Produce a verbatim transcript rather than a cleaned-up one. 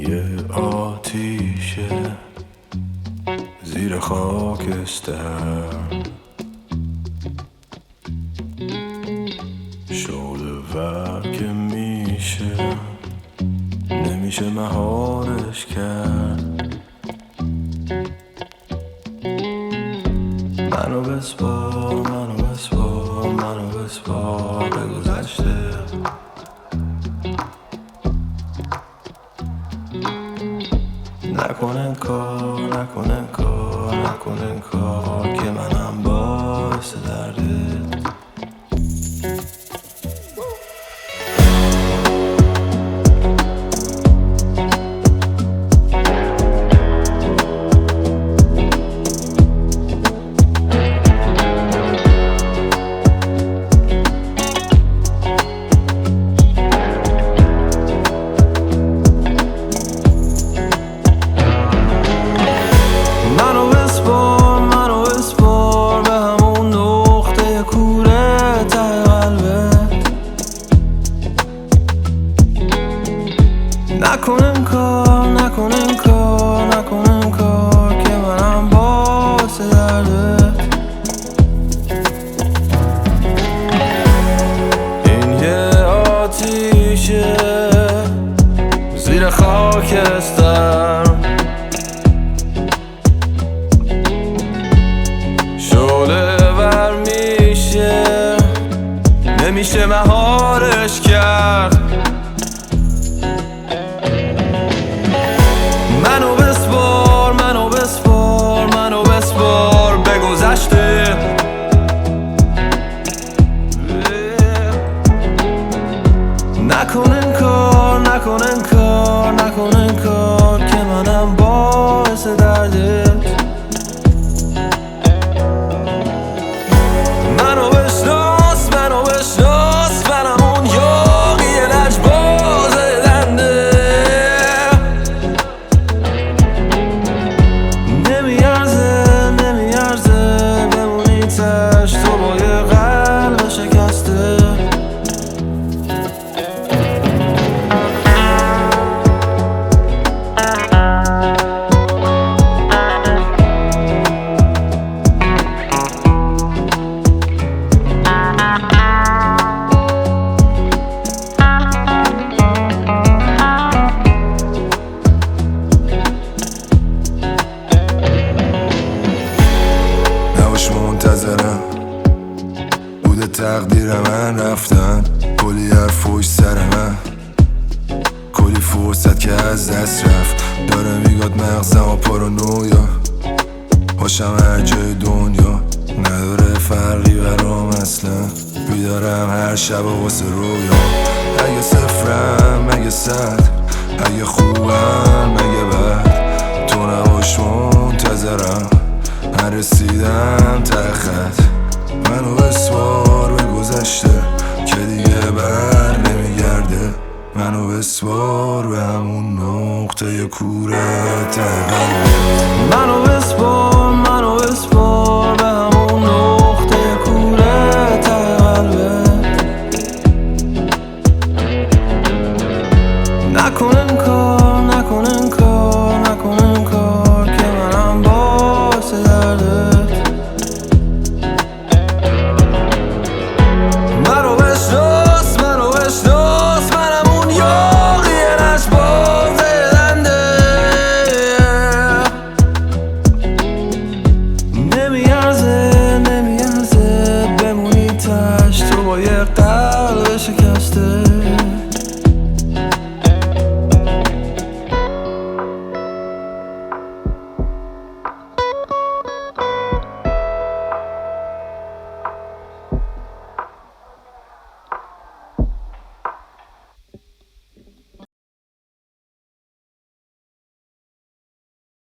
یه آتیشه زیر خاکستر، شعله ور که میشه نمیشه مهارش کرد. منو بسپار منو بسپار منو بسپار به گذشته. نکن انکار نکن انکار نکن انکار که منم باعث دردت. نکن انکار نکن انکار نکن انکار که منم باعث دردت. این یه آتیشه زیر خاکستر، شعله ور میشه نمیشه مهارش کرد. منو بسپار منو بسپار منو بسپار به گذشته. نکن انکار نکن انکار نکن انکار که منم باعث دردت. منو بشناس منو بشناس منم اون یاغی لجباز دنده. نمیارزه نمیارزه بمونی تش تو با یه قلب شکسته. منتظرم بوده تقدیر من رفتن، کلی حرف پشت سر من، کلی فرصت که از دست رفت. داره میگاد مغزم و پارانویا باشم هر جای دنیا، نداره فرقی برام اصلا. بیدارم هر شب واسه رویا، اگه صفرم مگه صد، اگه خوبم مگه بد، تو نباش منتظرم من رسیدم ته خط. منو بسپار به گذشته که دیگه بر نمیگرده. منو بسپار به همون نقطه کوره ته قلبت. منو بسپار